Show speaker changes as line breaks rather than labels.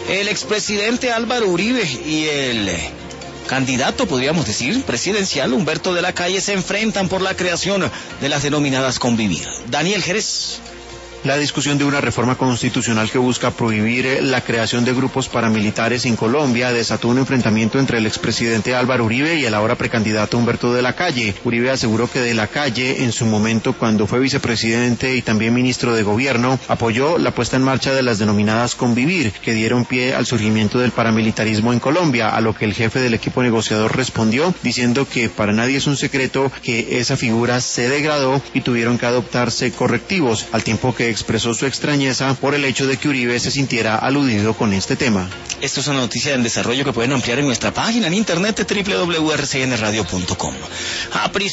El expresidente Álvaro Uribe y el candidato, podríamos decir, presidencial Humberto de la Calle se enfrentan por la creación de las denominadas Convivir. Daniel Jerez.
La discusión de una reforma constitucional que busca prohibir la creación de grupos paramilitares en Colombia desató un enfrentamiento entre el expresidente Álvaro Uribe y el ahora precandidato Humberto de la Calle. Uribe aseguró que de la Calle, en su momento cuando fue vicepresidente y también ministro de gobierno, apoyó la puesta en marcha de las denominadas Convivir, que dieron pie al surgimiento del paramilitarismo en Colombia, a lo que el jefe del equipo negociador respondió diciendo que para nadie es un secreto que esa figura se degradó y tuvieron que adoptarse correctivos, al tiempo que expresó su extrañeza por el hecho de que Uribe se sintiera aludido con este tema.
Esto es una noticia en desarrollo que pueden ampliar en nuestra página en internet www.rcnradio.com.